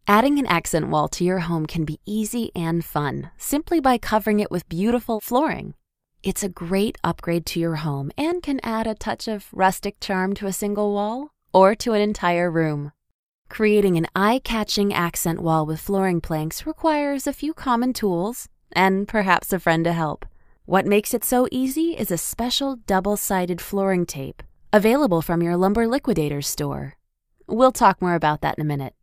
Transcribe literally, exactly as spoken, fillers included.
Adding an accent wall to your home can be easy and fun, simply by covering it with beautiful flooring. It's a great upgrade to your home and can add a touch of rustic charm to a single wall or to an entire room. Creating an eye-catching accent wall with flooring planks requires a few common tools and perhaps a friend to help. What makes it so easy is a special double-sided flooring tape available from your Lumber Liquidators store. We'll talk more about that in a minute.